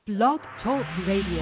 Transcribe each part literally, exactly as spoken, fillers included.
Blog Talk Radio.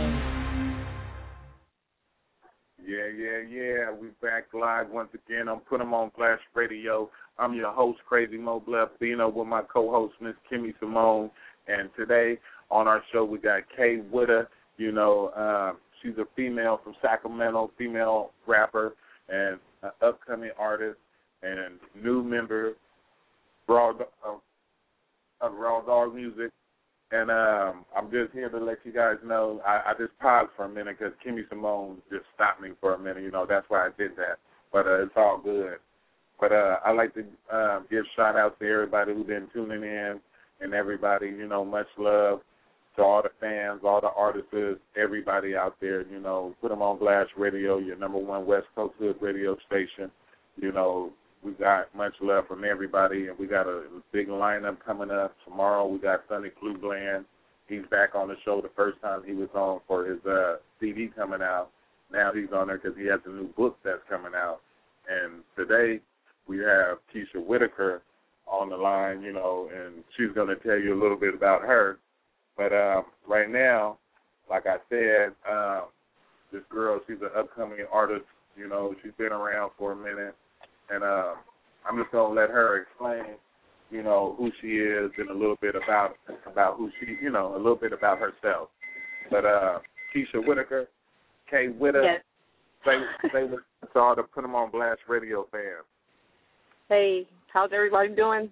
Yeah, yeah, yeah. We back live once again on Put 'em on Blast Radio. I'm your host, Crazy Mo Blefino, with my co-host, Miss Kimmy Simone. And today on our show, we got Kay Witter. You know, um, she's a female from Sacramento, female rapper and an upcoming artist and new member Raw, uh, of Raw Dog Music. And um, I'm just here to let you guys know, I, I just paused for a minute because Kimmy Simone just stopped me for a minute. You know, that's why I did that. But uh, it's all good. But uh, I like to uh, give shout-outs to everybody who's been tuning in and everybody, you know, much love to all the fans, all the artists, everybody out there. You know, Put 'em on Blast Radio, your number one West Coast Hood radio station. You know, we got much love from everybody, and we got a big lineup coming up. Tomorrow we got Sonny Klugland. He's back on the show the first time he was on for his uh, C D coming out. Now he's on there because he has a new book that's coming out. And today we have Keisha Whitaker on the line, you know, and she's going to tell you a little bit about her. But uh, right now, like I said, uh, this girl, she's an upcoming artist. You know, she's been around for a minute. And uh, I'm just going to let her explain, you know, who she is and a little bit about about who she, you know, a little bit about herself. But uh, Keisha Whitaker, Kay Witter, yes. say, say what's all to Put 'em on Blast Radio fans. Hey, how's everybody doing?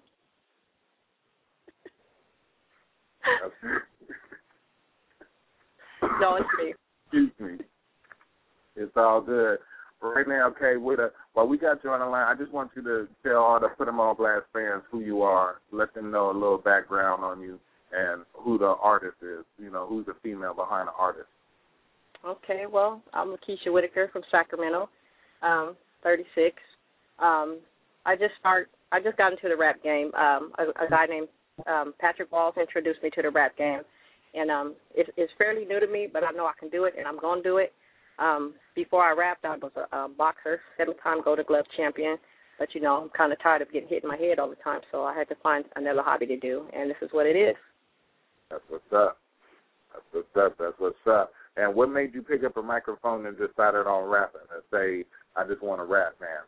No, it's me. Excuse me. It's all good. But right now, Kay Witter, while we got you on the line, I just want you to tell all the Put 'em on Blast fans who you are. Let them know a little background on you and who the artist is. You know, who's the female behind the artist. Okay, well, I'm Keisha Whitaker from Sacramento, um, thirty-six. Um, I just start. I just got into the rap game. Um, a, a guy named um, Patrick Walls introduced me to the rap game, and um, it, it's fairly new to me, but I know I can do it, and I'm going to do it. Um, before I rapped, I was a, a boxer, seven-time Golden Glove champion. But, you know, I'm kind of tired of getting hit in my head all the time, so I had to find another hobby to do, and this is what it is. That's what's up. That's what's up. That's what's up. And what made you pick up a microphone and decided on rapping and say, I just want to rap, man?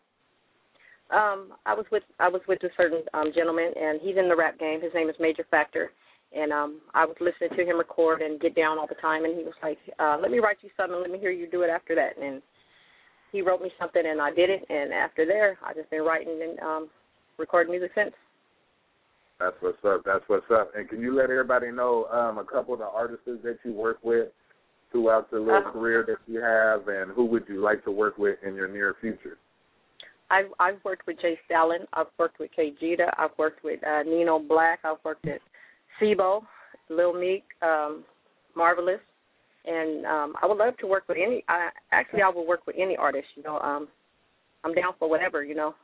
Um, I was with I was with a certain um, gentleman, and he's in the rap game. His name is Major Factor. And um, I was listening to him record and get down all the time, and he was like, uh, let me write you something, let me hear you do it after that. And he wrote me something, and I did it, and after there, I've just been writing and um, recording music since. That's what's up, that's what's up. And can you let everybody know um, a couple of the artists that you work with throughout the little uh, career that you have, and who would you like to work with in your near future? I've, I've worked with Jay Stalin, I've worked with Kay Jita, I've worked with uh, Nino Black, I've worked with Sibo, Lil Meek, um, Marvelous, and um, I would love to work with any. I, actually, I would work with any artist. You know, um, I'm down for whatever. You know.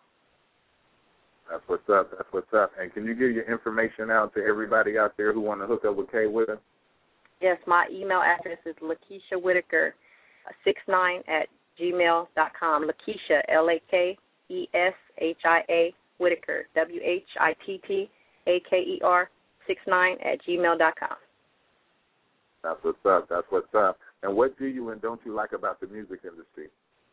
That's what's up. That's what's up. And can you give your information out to everybody out there who want to hook up with Kay Witter? Yes, my email address is Lakeisha Whitaker six nine at gmail dot com. Lakeisha, L A K E S H I A Whitaker, W H I T T A K E R. six nine at gmail dot com. That's what's up. That's what's up. And what do you and don't you like about the music industry?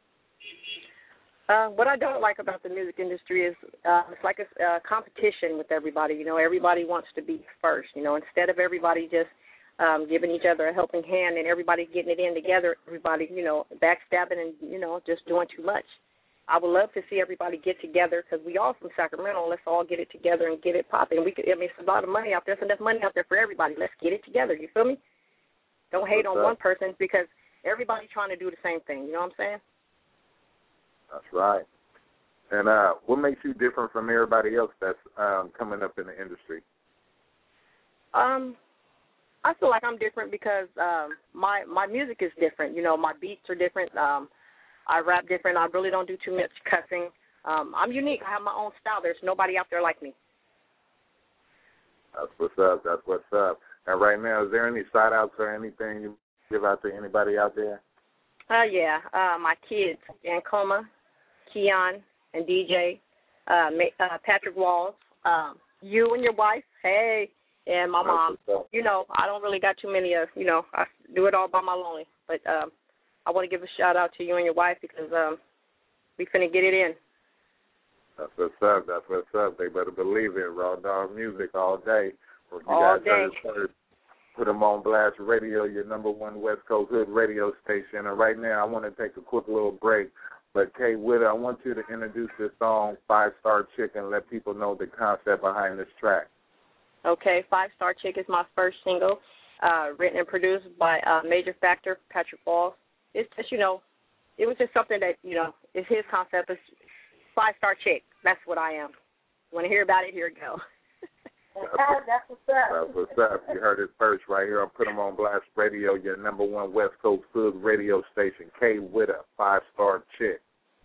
Uh, what I don't like about the music industry is uh, it's like a uh, competition with everybody. You know, everybody wants to be first. You know, instead of everybody just um, giving each other a helping hand and everybody getting it in together, everybody, you know, backstabbing and, you know, just doing too much. I would love to see everybody get together because we all from Sacramento. Let's all get it together and get it popping. We could, I mean, it's a lot of money out there. There's enough money out there for everybody. Let's get it together. You feel me? Don't hate What's on up? one person because everybody's trying to do the same thing. You know what I'm saying? That's right. And uh, what makes you different from everybody else that's um, coming up in the industry? Um, I feel like I'm different because um, my my music is different. You know, my beats are different. Um, I rap different. I really don't do too much cussing. Um, I'm unique. I have my own style. There's nobody out there like me. That's what's up. That's what's up. And right now, is there any shout-outs or anything you give out to anybody out there? Uh, yeah. Uh, my kids, Ancoma, Keon, and D J, uh, uh, Patrick Walls, um, you and your wife, hey, and my mom. You know, I don't really got too many of, you know, I do it all by my lonely. But um, I want to give a shout-out to you and your wife because um, we finna get it in. That's what's up. That's what's up. They better believe it. Raw Dog Music all day. Well, you all guys day. heard it first. Put them on Blast Radio, your number one West Coast hood radio station. And right now, I want to take a quick little break. But, Kay Witter, I want you to introduce this song, Five Star Chick, and let people know the concept behind this track. Okay, Five Star Chick is my first single, uh, written and produced by uh, Major Factor, Patrick Falls. It's just, you know, it was just something that, you know, is his concept. It's Five Star Chick. That's what I am. You want to hear about it? Here you go. That's, that's what's up. That's what's up. You heard it first right here. I'll put them on Blast Radio, your number one West Coast hood radio station. Kay Witter, Five Star Chick.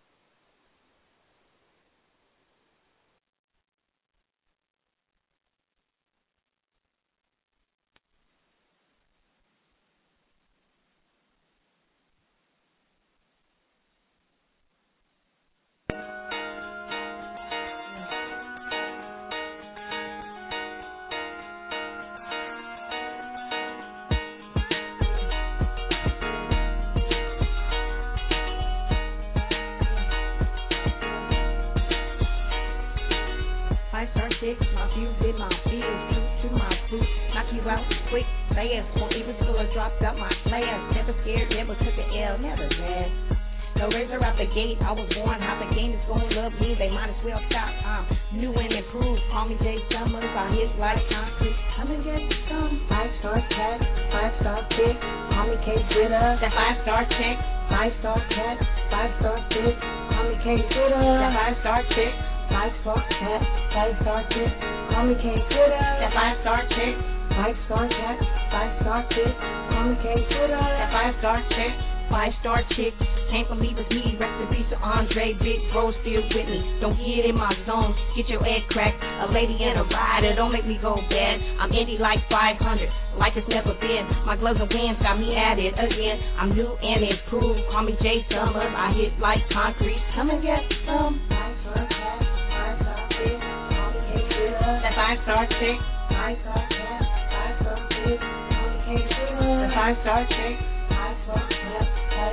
My views in my fears, true to my truth. Knock you out quick, fast. Won't even till I dropped out my class. Never scared, never took an L, never mad. No razor out the gate, I was born. How the game is gonna love me, they might as well stop. I'm new and improved. Call me Jay Summers, I hit like concrete. Come and get some five star cat, five star chick. Call me K Witter, that five star chick. Five star cat, five star chick. Call me K Witter, that five star chick. Five star cat, five star chick. Call me K Witter, that five star chick. Five star cat, five star chick. Call me K Witter, that five star chick. Five star chick, can't believe it's me. Rest in peace to Andre, Big Bro still with me. Don't get in my zone, get your head cracked. A lady and a rider, don't make me go bad. I'm indie like five hundred, like it's never been. My gloves and wins got me at it again. I'm new and improved, call me Jay Summers. I hit like concrete, come and get some. Five star cat, five star chick, call me K Witter. That five star chick, five star cat, five star chick, call me K Witter. That five star chick, five star cat.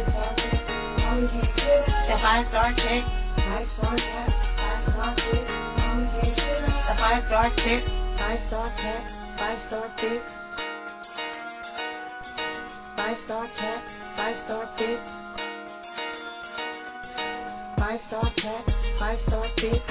The five star chick, five star cat, five star chick, the five star chick, five star cat, five star chick, five star cat, five star chick, five star cat, five star chick,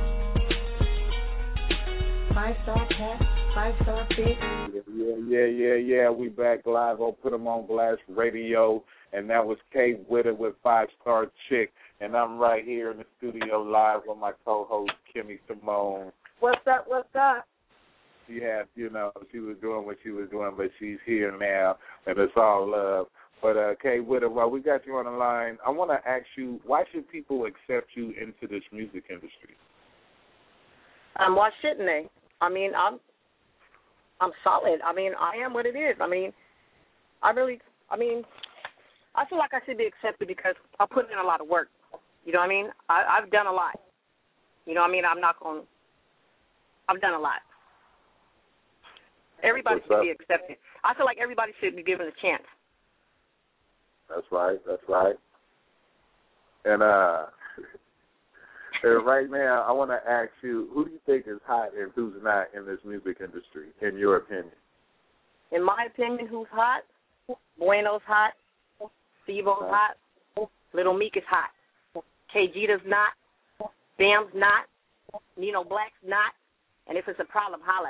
five star cat, five star chick. Yeah, yeah, yeah, yeah. We back live. I'll put them on Blast Radio. And that was Kay Witter with Five Star Chick. And I'm right here in the studio live with my co-host, Kimmy Simone. What's up, what's up? She had, you know, she was doing what she was doing, but she's here now, and it's all love. But, uh, Kay Witter, while we got you on the line, I want to ask you, why should people accept you into this music industry? Um, why shouldn't they? I mean, I'm, I'm solid. I mean, I am what it is. I mean, I really, I mean... I feel like I should be accepted because I put in a lot of work. You know what I mean? I, I've done a lot. You know what I mean? I'm not going to – I've done a lot. Everybody What's should up? be accepted. I feel like everybody should be given a chance. That's right. That's right. And uh, and right now, I want to ask you, who do you think is hot and who's not in this music industry, in your opinion? In my opinion, who's hot? Bueno's hot. Steve-O's hot. Little Meek is hot. K Gita's not. Bam's not. Nino Black's not. And if it's a problem, holla.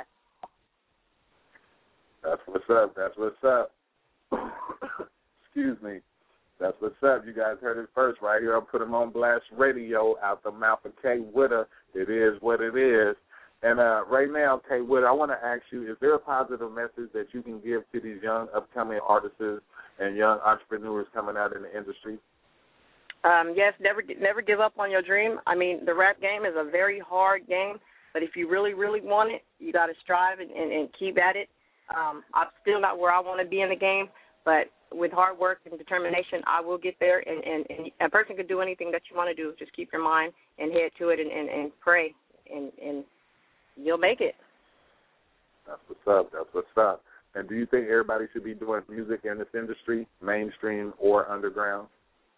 That's what's up. That's what's up. Excuse me. That's what's up. You guys heard it first right here. I'll put them on Blast Radio out the mouth of Kay Witter. It is what it is. And uh, right now, Kay Witter, I want to ask you, is there a positive message that you can give to these young upcoming artists and young entrepreneurs coming out in the industry? Um, yes, never never give up on your dream. I mean, the rap game is a very hard game, but if you really, really want it, you got to strive and, and, and keep at it. Um, I'm still not where I want to be in the game, but with hard work and determination, I will get there, and, and, and a person can do anything that you want to do. Just keep your mind and head to it and, and, and pray, and, and you'll make it. That's what's up. That's what's up. And do you think everybody should be doing music in this industry, mainstream or underground?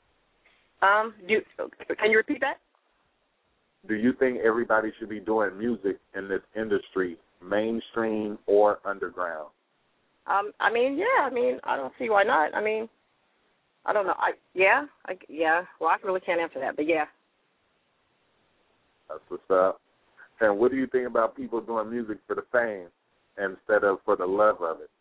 Um, do, can you repeat that? Do you think everybody should be doing music in this industry, mainstream or underground? Um, I mean, yeah. I mean, I don't see why not. I mean, I don't know. I yeah, I, yeah. Well, I really can't answer that, but yeah. That's what's up. And what do you think about people doing music for the fame instead of for the love of it?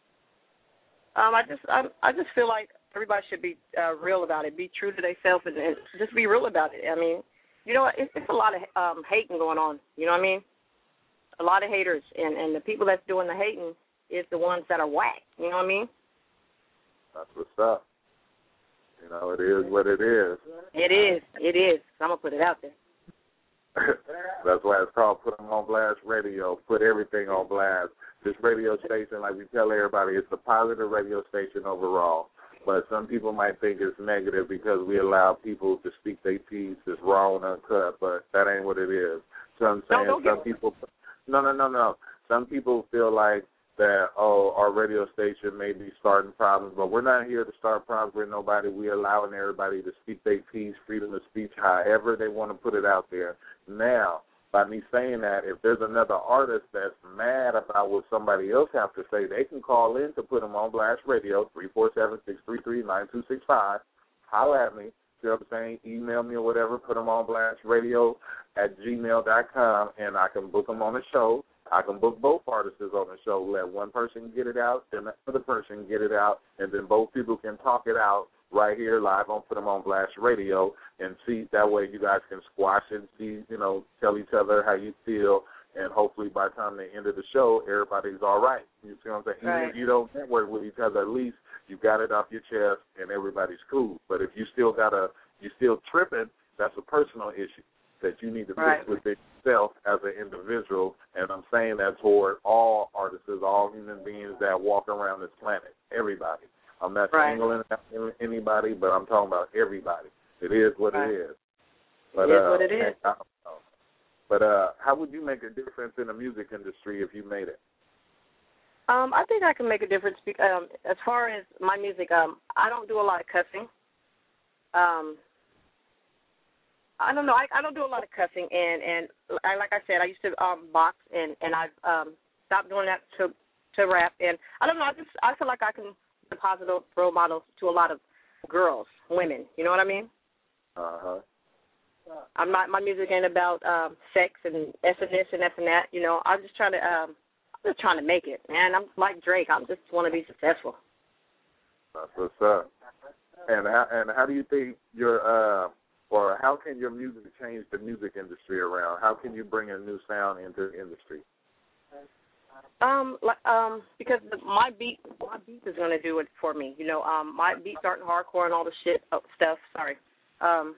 Um, I just, I, I just feel like everybody should be uh, real about it, be true to themselves, and, and just be real about it. I mean, you know, it's, it's a lot of um, hating going on. You know what I mean? A lot of haters, and, and the people that's doing the hating is the ones that are whack. You know what I mean? That's what's up. You know, it is what it is. It is. It is. I'm going to put it out there. That's why it's called Put 'em on Blast Radio. Put everything on blast. This radio station, like we tell everybody, it's a positive radio station overall. But some people might think it's negative because we allow people to speak their piece. It's raw and uncut, but that ain't what it is. So I'm saying no, some people, no, no, no, no. Some people feel like that, oh, our radio station may be starting problems, but we're not here to start problems with nobody. We're allowing everybody to speak their piece, freedom of speech, however they want to put it out there. Now, by me saying that, if there's another artist that's mad about what somebody else has to say, they can call in to Put 'em on Blast Radio, three four seven, six three three, nine two six five. Holler at me. You know what I'm saying? Email me or whatever, Put 'em on Blast Radio at gmail dot com, and I can book them on the show. I can book both artists on the show. Let one person get it out, then the other person get it out, and then both people can talk it out right here live on Put 'em on Blast Radio, and see that way you guys can squash and see, you know, tell each other how you feel, and hopefully by the time the end of the show, everybody's all right. You see what I'm saying? Right. Even if you don't network with each other, at least you got it off your chest and everybody's cool. But if you still got a, you still tripping, that's a personal issue that you need to fix right. with yourself as an individual, and I'm saying that toward all artists, all human beings that walk around this planet, everybody. I'm not right. singling out anybody, but I'm talking about everybody. It is what right. it is. But, it is uh, what it is. I don't know. But uh, how would you make a difference in the music industry if you made it? Um, I think I can make a difference. Um, as far as my music, um, I don't do a lot of cussing. Um, I don't know. I, I don't do a lot of cussing, and and I, like I said, I used to um, box, and and I've um, stopped doing that to to rap. And I don't know. I just I feel like I can be a positive role model to a lot of girls, women. You know what I mean? Uh huh. I'm not. My music ain't about um, sex and S and this and this and that. You know, I'm just trying to. Um, I'm just trying to make it, man. I'm like Drake. I just want to be successful. That's what's up. And how and how do you think your uh or how can your music change the music industry around? How can you bring a new sound into the industry? Um, like, um, because the, my beat, my beat is going to do it for me. You know, um, my beats aren't hardcore and all the shit oh, stuff. Sorry. Um,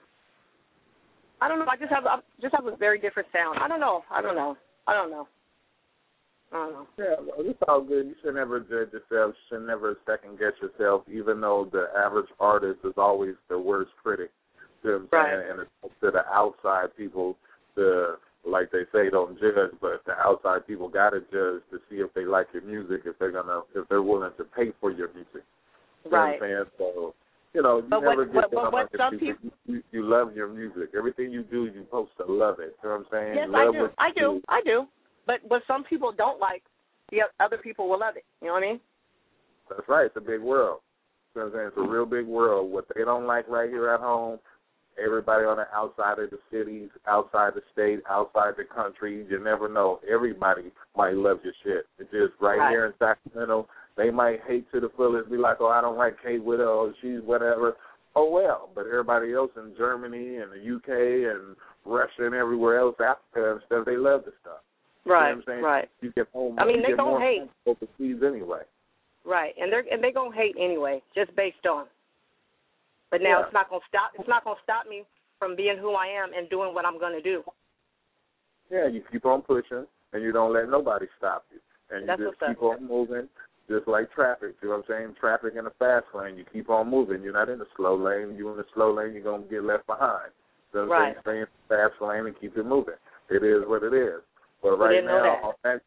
I don't know. I just have, I just have a very different sound. I don't know. I don't know. I don't know. I don't know. Yeah, well, it's all good. You should never judge yourself. You should never second guess yourself, even though the average artist is always the worst critic. You know what I'm saying? Right. And it's to the outside people, the like they say, don't judge, but the outside people got to judge to see if they like your music, if they're gonna, if they're willing to pay for your music. You right. know what I'm saying? So, you know, you but never what, get but, down but on your some music. people, You, you love your music. Everything you do, you're supposed to love it. You know what I'm saying? yes, love I do. what I you do. I do. But but some people don't like. The other people will love it. You know what I mean? That's right. It's a big world. You know what I'm saying? It's a real big world. What they don't like right here at home, everybody on the outside of the cities, outside the state, outside the country, you never know. Everybody might love your shit. It's just right, right. here in Sacramento, they might hate to the fullest, be like, oh, I don't like Kate Widow, or she's whatever. Oh, well. But everybody else in Germany and the U K and Russia and everywhere else, Africa and stuff, they love the stuff. Right, you know what I'm saying? right. You get home. I mean, you they get gonna more hate overseas anyway. Right, and they're and they gonna hate anyway, just based on. But now yeah. it's not gonna stop. It's not gonna stop me from being who I am and doing what I'm gonna do. Yeah, you keep on pushing, and you don't let nobody stop you, and That's you just what's keep up. on moving, just like traffic. You know what I'm saying? Traffic in the fast lane, you keep on moving. You're not in the slow lane. You in the slow lane, you're gonna get left behind. You know what I'm Right. saying? Stay in the fast lane and keep it moving. It is what it is. But right didn't know now, that. on that,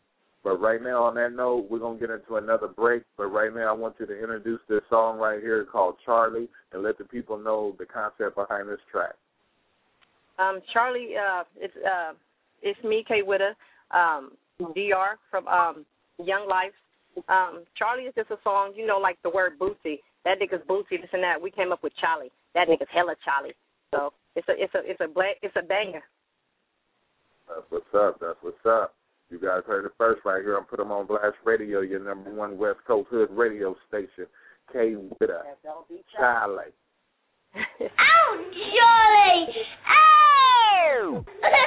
But right now, on that note, we're going to get into another break. But right now, I want you to introduce this song right here called Charlie and let the people know the concept behind this track. Um, Charlie, uh, it's uh, it's me, Kay Witta, um, D R from um, Young Life. Um, Charlie is just a song, you know, like the word Bootsy. That nigga's Bootsy, this and that. We came up with Charlie. That nigga's hella Charlie. So it's a it's a it's a bla- it's a banger. That's what's up. That's what's up. You guys heard it first right here on Put 'em on Blast Radio, your number one West Coast hood radio station. Kay Witta, Charlie. Oh, Charlie! Oh!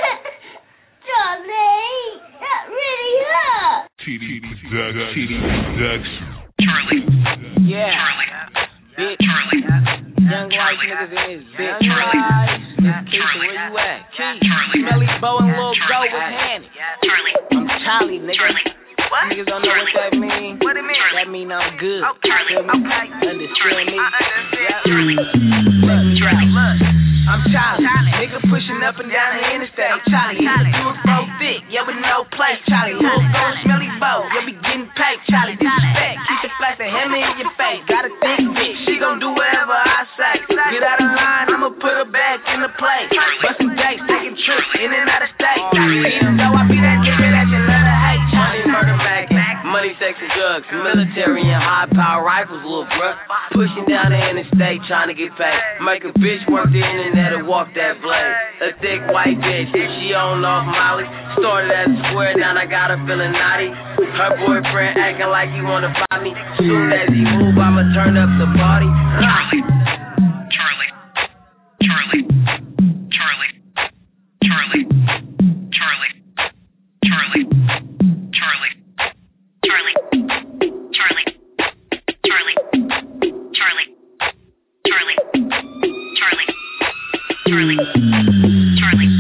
Charlie! That really hurt! T D Production. T D Production. Charlie. Yeah. Charlie. Bitch. Charlie. Young white niggas in his bitch. Charlie. Young Keith, Charlie. where you at? Keith. Charlie. Smelly Bow and Lil Go Charlie. with Hanny. Charlie. I'm Charlie, nigga. Charlie. What? Niggas don't know Charlie. what that mean. What it mean? That mean I'm good. Oh, Charlie. Feel me? Okay. Understand Charlie. me? I understand. Yeah. Charlie. Look, Charlie. Look. I'm Charlie. Charlie. Nigga pushing up and down the interstate. I'm Charlie. Charlie. You a pro thick. Yeah, with no place. Charlie. Lil Go, Charlie. Smelly Bow. Yeah, we getting paid. Charlie. Disrespect. Keep the flash of him in your face. Got a thick bitch. She gon' do whatever I say. Get out of line. I'ma put her back in the play. Bustin' dates. Taking trips in and out of state. Even though I be that nigga that you love to hate. Charlie murder back. Money, sex, and drugs. Military and high power rifles, little bruh. Pushing down the interstate, trying to get paid. Make a bitch work the internet and walk that blade. A thick white bitch, she on off Molly. Started at the square, now I got her feeling naughty. Her boyfriend acting like he wanna find me. Soon as he move, I'ma turn up the party. Charlie. Charlie. Charlie. Charlie. Charlie. Charlie. Charlie. Charlie. Charlie. Charlie. Charlie. Charlie. Charlie. Charlie. Charlie. Charlie.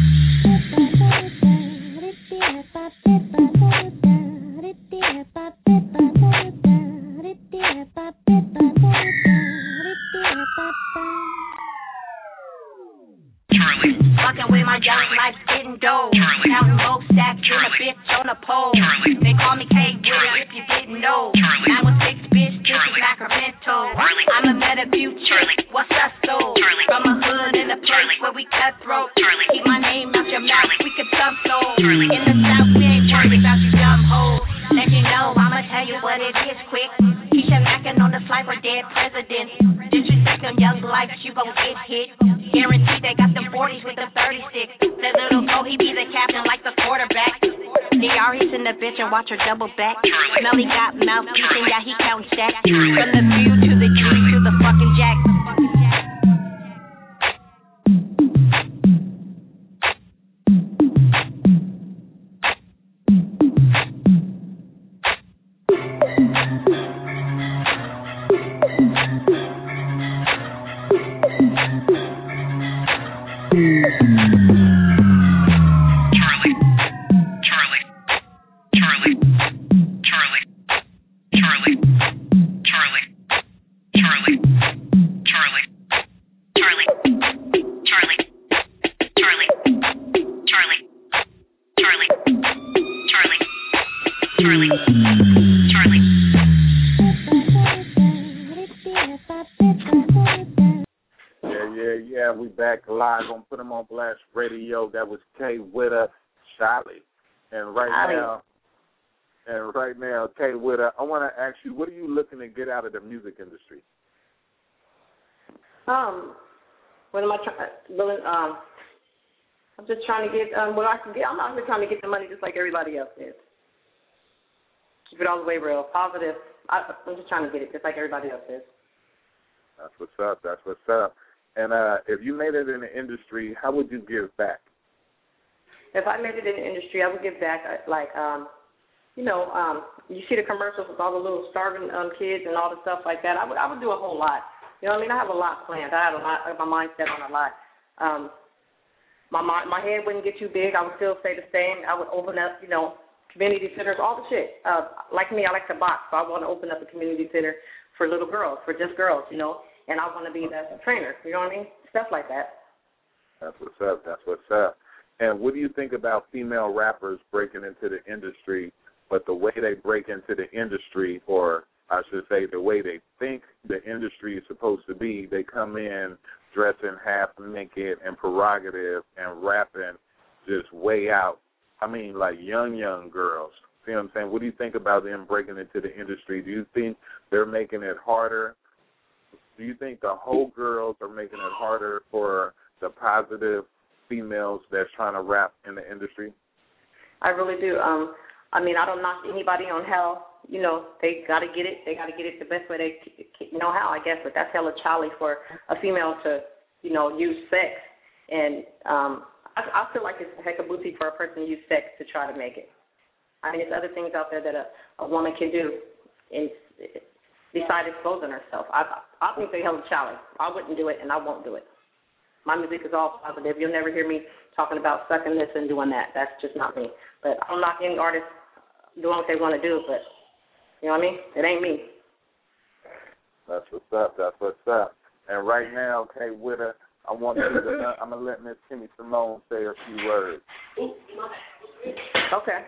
Charlie. Fucking with my young life getting dough. Charlie. Counting low stacks, in a Charlie. bitch on a pole. Charlie. They call me Kay Witta Charlie. if you didn't know. Charlie. nine one six bitch, this is Charlie. Sacramento. Charlie. I'm a Metamucil. Charlie. What's up, soul? Charlie. From a hood in a place Charlie. where we cutthroat. Charlie. Keep my name out your mouth, Charlie. we could thump soul. Charlie. In the South, we ain't Charlie. worried about you dumb hoes. Let you know, I'ma tell you what it is quick. Keisha mackin' on the slide for dead presidents. Disrespect on young life, you gon' get hit. Guaranteed they got them forties with them thirty-six. That little go, he be the captain like the quarterback. D R, he's in the bitch and watch her double back. Charlie. Smelly got mouthpiece and Charlie. yeah, he counting stacks. Charlie. From the view to the G to the fucking jack. Charlie. Charlie. Charlie. Charlie. Charlie. Charlie. Charlie. Charlie. Charlie. Charlie. Charlie. Charlie. Charlie. Charlie. Charlie. Charlie. Yeah, yeah, yeah. We back live on Put 'em on Blast Radio. That was Kay Witta, Charlie. And right Charlie. now, and right now, Kay Witta, I want to ask you, what are you looking to get out of the music industry? Um, what am I trying? Um, I'm just trying to get um, what I can get. I'm out here trying to get the money just like everybody else is. Keep it all the way real, positive. I, I'm just trying to get it just like everybody else is. That's what's up. That's what's up. And uh, if you made it in the industry, how would you give back? If I made it in the industry, I would give back, uh, like, um, you know, um, you see the commercials with all the little starving um, kids and all the stuff like that. I would, I would do a whole lot. You know what I mean? I have a lot planned. I have a lot, my mind set on a lot. Um, my mind, my head wouldn't get too big. I would still stay the same. I would open up, you know, community centers, all the shit. Uh, like me, I like to box, so I want to open up a community center for little girls, for just girls, you know, and I want to be the trainer. You know what I mean? Stuff like that. That's what's up. That's what's up. And what do you think about female rappers breaking into the industry but the way they break into the industry, or I should say the way they think the industry is supposed to be, they come in dressing half naked and prerogative and rapping just way out. I mean, like young, young girls. See what I'm saying? What do you think about them breaking into the industry? Do you think they're making it harder? Do you think the whole girls are making it harder for the positive females that's trying to rap in the industry? I really do. Um, I mean, I don't knock anybody on how, you know, they got to get it. They got to get it the best way they know how, I guess. But that's hella childish for a female to, you know, use sex. And um, I, I feel like it's a heck of booty for a person to use sex to try to make it. I mean, there's other things out there that a, a woman can do and besides exposing herself. I I think they're hella childish. I wouldn't do it, and I won't do it. My music is all positive. You'll never hear me talking about sucking this and doing that. That's just not me. But I don't knock any artist doing what they want to do, but, you know what I mean? It ain't me. That's what's up. That's what's up. And right now, Kay Witter, I want you to, I'm going to let Miss Kimmy Simone say a few words. Okay.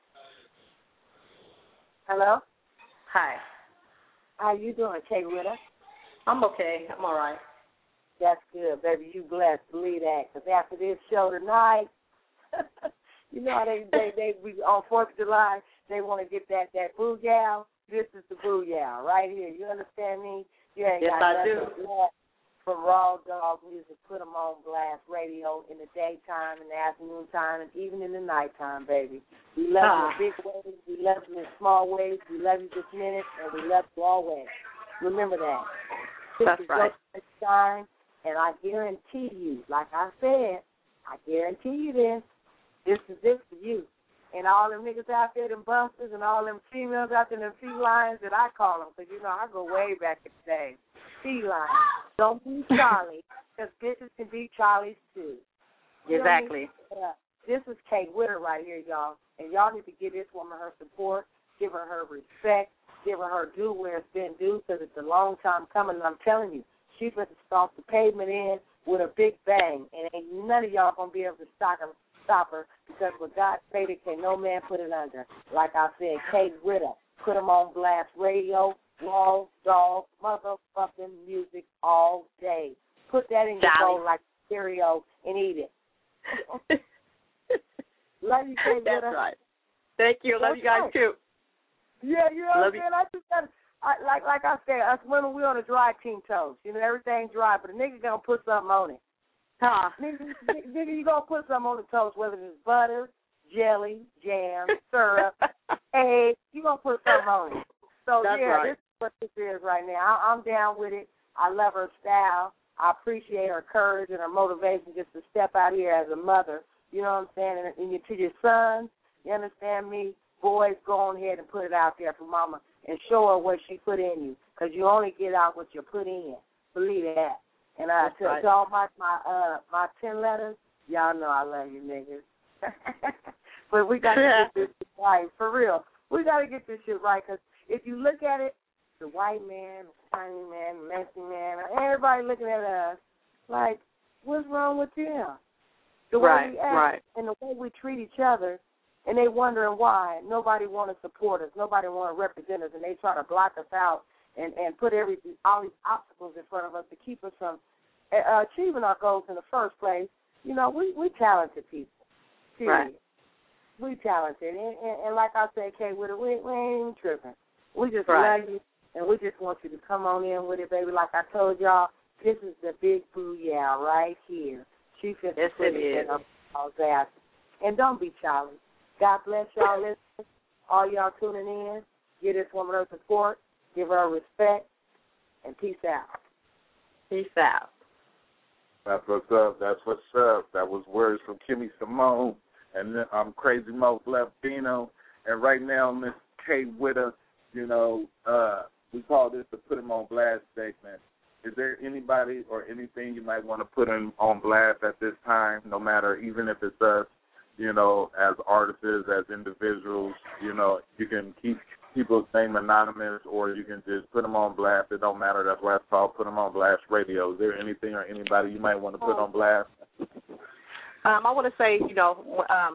Hello? Hi. How you doing, Kay Witter? I'm okay. I'm all right. That's good, baby. You blessed. Believe that. Because after this show tonight, you know how they, they, they we, on fourth of July, they want to get that, that booyah. This is the booyah right here. You understand me? You ain't yes, got I do. From Raw Dog Music, put them on blast radio in the daytime, in the afternoon time, and even in the nighttime, baby. We love ah. you in big ways. We love you in small ways. We love you this minute, and we love you always. Remember that. That's right. Time, and I guarantee you, like I said, I guarantee you this, this is this for you. And all them niggas out there, them busters, and all them females out there, them felines that I call them, because, you know, I go way back in the day. Feline. Don't be Charlie, because bitches can be Charlies, too. You exactly. Uh, this is Kay Witter right here, y'all. And y'all need to give this woman her support, give her her respect, give her her due where it's been due, because it's a long time coming, and I'm telling you, she's going to stomp the pavement in with a big bang, and ain't none of y'all going to be able to stop her, stop her, because with God stated, can no man put it under. Like I said, Kay Witter, put them on blast radio, Raw Dog, motherfucking music all day. Put that in your bowl like cereal and eat it. Love you, Kay Witter. That's right. Thank you. Love That's you guys, right. too. Yeah, you know Love what I'm saying? I just got I, like like I said, us women, we on a dry team toast. You know, everything's dry, but a nigga going to put something on it. Huh. Nigga, nigga, you going to put something on the toast, whether it's butter, jelly, jam, syrup, egg. You going to put something on it. So, That's yeah, right. this is what this is right now. I, I'm down with it. I love her style. I appreciate her courage and her motivation just to step out here as a mother. You know what I'm saying? And, and to your sons, you understand me? Boys, go on ahead and put it out there for mama and show her what she put in you, because you only get out what you put in. Believe that. And I tell right. y'all my my uh my ten letters, y'all know I love you niggas. But we got to get this right, for real. We got to get this shit right, because if you look at it, the white man, the tiny man, the Mexican man, everybody looking at us like, what's wrong with them? The way right, we act right. and the way we treat each other. And they wondering why nobody want to support us, nobody want to represent us, and they try to block us out and, and put every all these obstacles in front of us to keep us from uh, achieving our goals in the first place. You know, we we talented people. Period. Right. We talented, and, and, and like I said, Kay, we, we ain't even tripping. We just right. love you, and we just want you to come on in with it, baby. Like I told y'all, this is the big booyah right here. She fits yes, the it is. All that. And don't be childish. God bless y'all listeners, all y'all tuning in. Give this woman her support, give her respect, and peace out. Peace out. That's what's up. That's what's up. That was words from Kimmy Simone. And then I'm Crazy Mo Blefino. And right now, Miss Kay Witter, you know, uh, we call this the Put 'em on Blast segment. Is there anybody or anything you might want to put in on blast at this time, no matter, even if it's us? You know, as artists, as individuals, you know, you can keep people's name anonymous, or you can just put them on blast. It don't matter. That's why it's called Put 'em on Blast Radio. Is there anything or anybody you might want to put on blast? Um, I want to say, you know, um,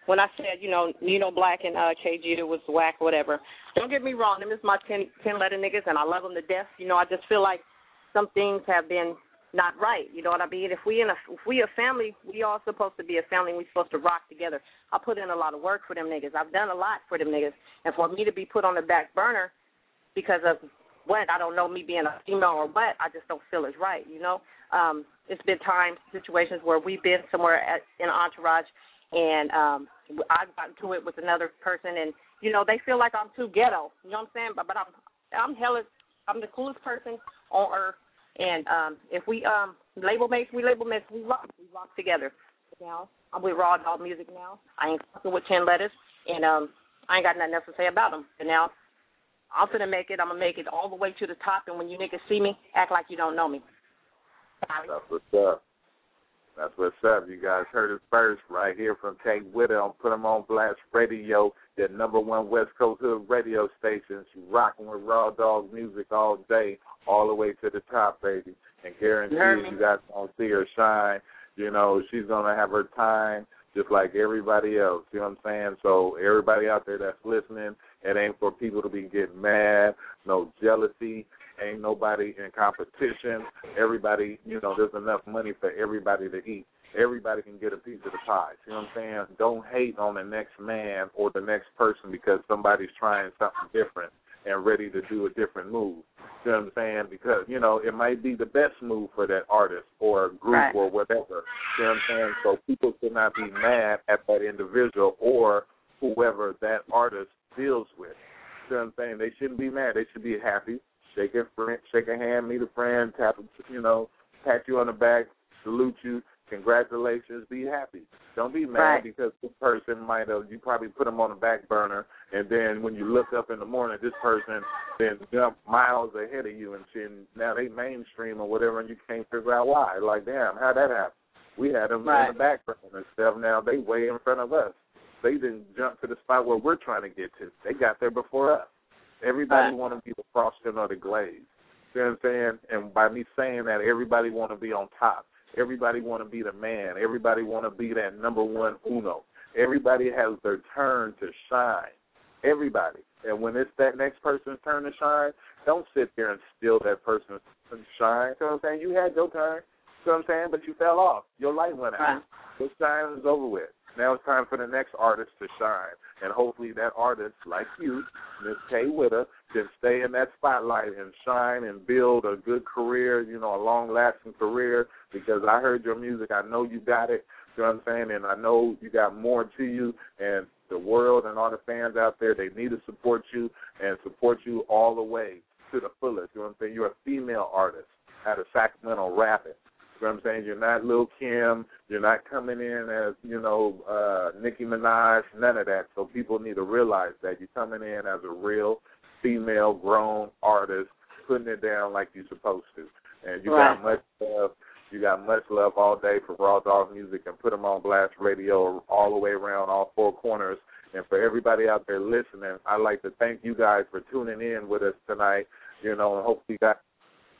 when I said, you know, Nino Black and uh, K G was whack or whatever, don't get me wrong. Them is my ten, ten-letter niggas, and I love them to death. You know, I just feel like some things have been not right. You know what I mean? If we in a if we a family, we all supposed to be a family. We supposed to rock together. I put in a lot of work for them niggas. I've done a lot for them niggas, and for me to be put on the back burner because of what, I don't know, me being a female or what, I just don't feel is right. You know, um, it's been times, situations where we've been somewhere at, in an entourage, and um, I got into it with another person, and you know they feel like I'm too ghetto. You know what I'm saying? But but I'm I'm hella I'm the coolest person on earth. And um, if we um, label mates, we label mates, we rock, we rock together. Now I'm with Raw Dog Music now. I ain't fucking with ten letters, and um, I ain't got nothing else to say about them. And now I'm finna make it. I'm gonna make it all the way to the top. And when you niggas see me, act like you don't know me. Sorry. That's what's up. That's what's up. You guys heard it first right here from K Witter on Put 'em on Blast Radio, the number one West Coast Hood radio station. She's rocking with Raw Dog Music all day, all the way to the top, baby. And guarantee you, you guys gonna see her shine. You know, she's gonna have her time just like everybody else. You know what I'm saying? So everybody out there that's listening, it ain't for people to be getting mad, no jealousy. Ain't nobody in competition. Everybody, you know, there's enough money for everybody to eat. Everybody can get a piece of the pie. You know what I'm saying? Don't hate on the next man or the next person because somebody's trying something different and ready to do a different move. You know what I'm saying? Because, you know, it might be the best move for that artist or group right. or whatever. You know what I'm saying? So people should not be mad at that individual or whoever that artist deals with. You know what I'm saying? They shouldn't be mad. They should be happy. Shake a friend, shake a hand, meet a friend, tap, you know, pat you on the back, salute you, congratulations, be happy. Don't be mad right. because this person might have, you probably put them on the back burner, and then when you look up in the morning, this person then jumped miles ahead of you, and, she, and now they mainstream or whatever, and you can't figure out why. Like, damn, how'd that happen? We had them right. in the back burner and stuff. Now they way in front of us. They didn't jump to the spot where we're trying to get to. They got there before us. Everybody right. want to be the frosting or the glaze. You know what I'm saying? And by me saying that, everybody want to be on top. Everybody want to be the man. Everybody want to be that number one uno. Everybody has their turn to shine. Everybody. And when it's that next person's turn to shine, don't sit there and steal that person's shine. You know what I'm saying? You had your turn. You know what I'm saying? But you fell off. Your light went out. Right. Your shine is over with. Now it's time for the next artist to shine. And hopefully that artist, like you, Miss K Witter, can stay in that spotlight and shine and build a good career, you know, a long-lasting career, because I heard your music. I know you got it, you know what I'm saying, and I know you got more to you, and the world and all the fans out there, they need to support you and support you all the way to the fullest. You know what I'm saying? You're a female artist out of Sacramento rapping. You know what I'm saying? You're not Lil Kim. You're not coming in as, you know, uh, Nicki Minaj, none of that. So people need to realize that you're coming in as a real female grown artist, putting it down like you're supposed to. And you right. got much love. You got much love all day for Raw Dog Music and Put 'em on Blast Radio all the way around, all four corners. And for everybody out there listening, I'd like to thank you guys for tuning in with us tonight. You know, and hopefully you got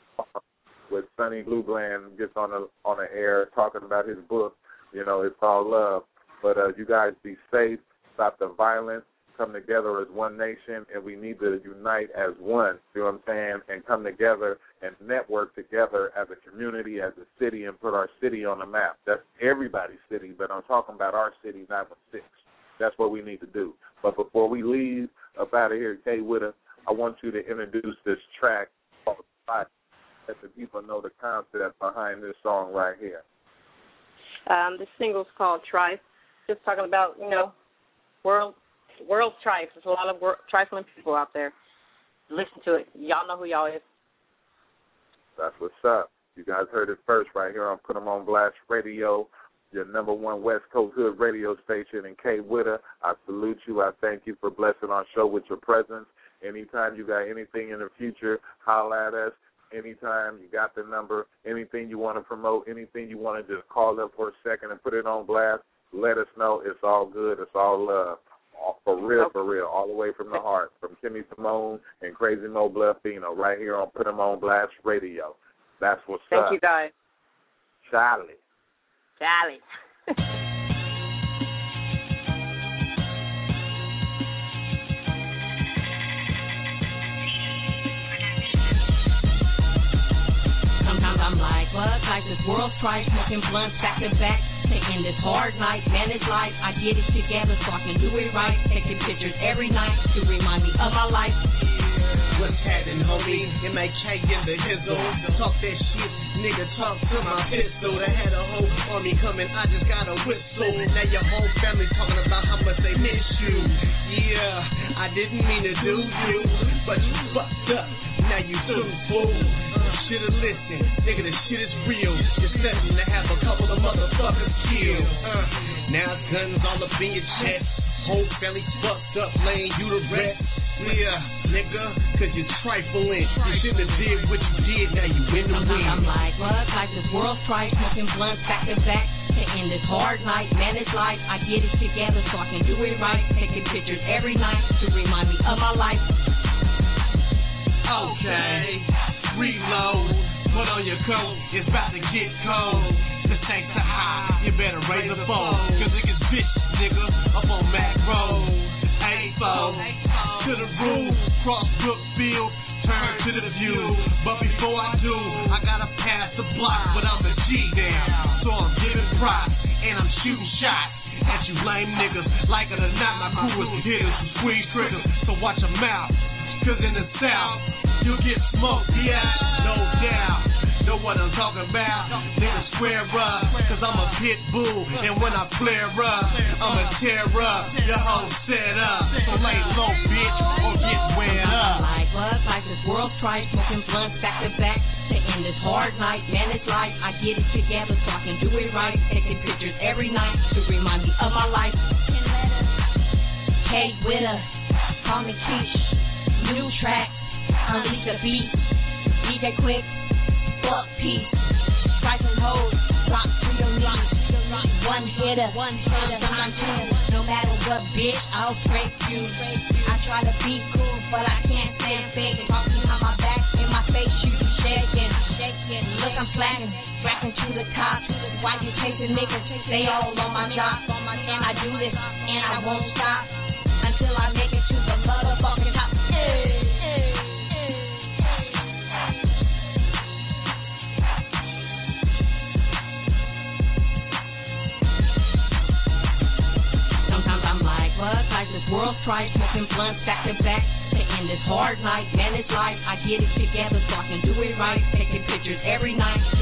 with Sonny Blue Bland gets on the on the air talking about his book. You know, it's all love. But uh, you guys be safe, stop the violence, come together as one nation, and we need to unite as one, you know what I'm saying, and come together and network together as a community, as a city, and put our city on the map. That's everybody's city, but I'm talking about our city, nine one six. That's what we need to do. But before we leave up out of here, K Witter, I want you to introduce this track called Fight. Let the people know the concept behind this song right here. Um, the single's called Trife. Just talking about, you know, world world trife. There's a lot of wor- trifling people out there. Listen to it. Y'all know who y'all is. That's what's up. You guys heard it first right here on Put 'em on Blast Radio, your number one West Coast Hood radio station. And K Witter, I salute you. I thank you for blessing our show with your presence. Anytime you got anything in the future, holla at us. Anytime, you got the number, anything you want to promote, anything you want to just call up for a second and put it on blast, let us know. It's all good. It's all love. For real, for real, all the way from the heart, from Kimmy Simone and Crazy Mo Bluffino, right here on Put 'em on Blast Radio. That's what's Thank up. Thank you, guys. Charlie. Charlie. world's try, smoking blunts back to back to end this hard night. Manage life, I get it together so I can do it right. Taking pictures every night to remind me of my life. What's happening, homie? M A K in the hizzle. Talk that shit, nigga, talk to my pistol. I had a whole army coming, I just got a whistle. Now your whole family talking about how much they miss you. Yeah, I didn't mean to do you, but you fucked up. Now you too fool. You should've listened, nigga, the shit is real. You're setting to have a couple of motherfuckers killed. Uh, now guns all up in your chest. Whole family fucked up, laying you to rest. Yeah, nigga, cause you're trifling. You shouldn't have did what you did, now you in the wind. I'm like, what? Like this world's try, smoking blunts back to back to end this hard night. Manage life, I get it together so I can do it right. Taking pictures every night to remind me of my life. Okay, reload, put on your coat, it's about to get cold. The stakes are high, you better raise the phone, cause it gets bitch, nigga, up on Mac Road. A four, to the roof, cross Brookfield, turn to the view. But before I do, I gotta pass the block, but I'm a G now, so I'm giving props, and I'm shooting shots at you lame niggas. Like it or not, my crew is hitters who squeeze triggers, so watch your mouth. Cause in the South, you'll get smoked, yeah, no doubt. Know what I'm talking about? Niggas square up, cause I'm a pit bull. And when I flare up, I'ma tear up your whole setup. So lay low, bitch, or get wet up. Like what? Like this world's try, smoking blunts back to back to end this hard night. Manage life, I get it together so I can do it right. Taking pictures every night to remind me of my life. Kate Witter, call me Keish. New track, unleash the beat, D J Quick, fuck peace, strike and hold, drop to your knees, one hitter, one hitter, I'm two, no matter what bitch, I'll scrape you, I try to be cool, but I can't stand fake, talk behind my back, in my face you be shaking, shaking, look I'm slacking, racking to the top, why you chasing niggas, they all on my job, and I do this, and I won't stop, until I make it to the motherfucking top. Sometimes I'm like, what? Like this world's try, smoking blunts back to back to end this hard night. Manage life, I get it together so I can do it right. Taking pictures every night